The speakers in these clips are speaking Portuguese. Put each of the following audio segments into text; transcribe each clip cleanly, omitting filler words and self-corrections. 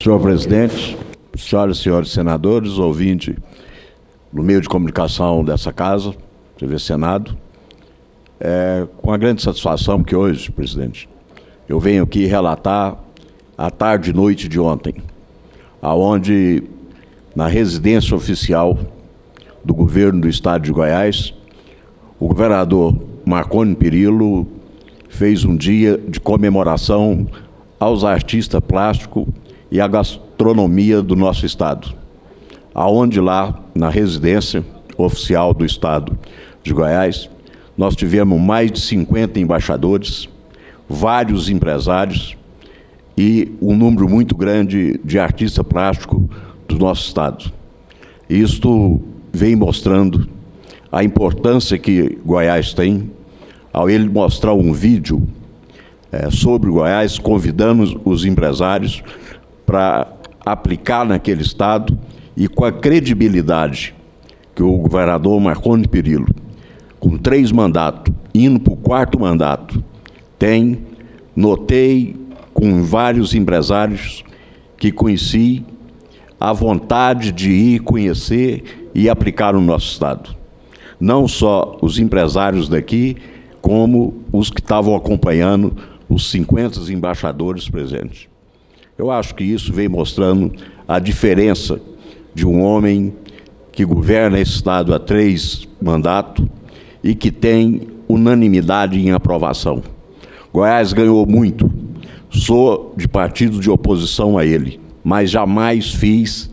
Senhor presidente, senhoras e senhores senadores, ouvintes no meio de comunicação dessa casa, TV Senado, com a grande satisfação que hoje, presidente, eu venho aqui relatar a tarde e noite de ontem, aonde na residência oficial do governo do estado de Goiás, o governador Marconi Perillo fez um dia de comemoração aos artistas plásticos e à gastronomia do nosso estado, aonde lá na residência oficial do estado de Goiás, nós tivemos mais de 50 embaixadores, vários empresários e um número muito grande de artistas plásticos do nosso estado. Isto vem mostrando a importância que Goiás tem, ao ele mostrar um vídeo sobre Goiás, convidando os empresários para aplicar naquele estado e com a credibilidade que o governador Marconi Perillo, com 3 mandatos, indo para o 4º mandato, tem, notei com vários empresários que conheci a vontade de ir conhecer e aplicar no nosso estado. Não só os empresários daqui, como os que estavam acompanhando os 50 embaixadores presentes. Eu acho que isso vem mostrando a diferença de um homem que governa esse estado há 3 mandatos e que tem unanimidade em aprovação. Goiás ganhou muito, sou de partido de oposição a ele, mas jamais fiz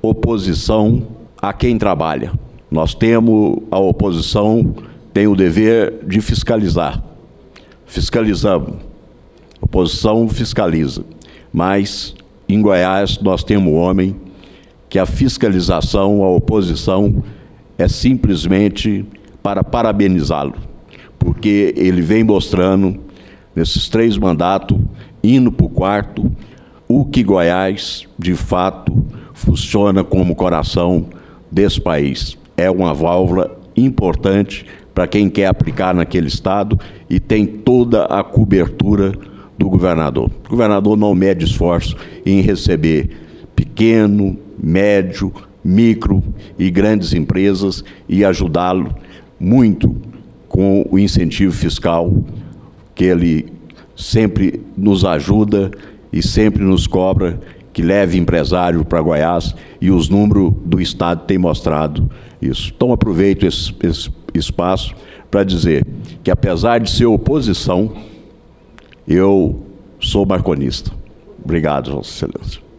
oposição a quem trabalha. Nós temos, a oposição tem o dever de fiscalizar. Fiscalizamos. A oposição fiscaliza. Mas, em Goiás, nós temos um homem que a fiscalização, a oposição, é simplesmente para parabenizá-lo, porque ele vem mostrando, nesses 3 mandatos, indo para o 4º, o que Goiás, de fato, funciona como coração desse país. É uma válvula importante para quem quer aplicar naquele estado e tem toda a cobertura do governador. O governador não mede esforço em receber pequeno, médio, micro e grandes empresas e ajudá-lo muito com o incentivo fiscal que ele sempre nos ajuda e sempre nos cobra que leve empresário para Goiás, e os números do estado têm mostrado isso. Então aproveito esse espaço para dizer que, apesar de ser oposição, eu sou marconista. Obrigado, Vossa Excelência.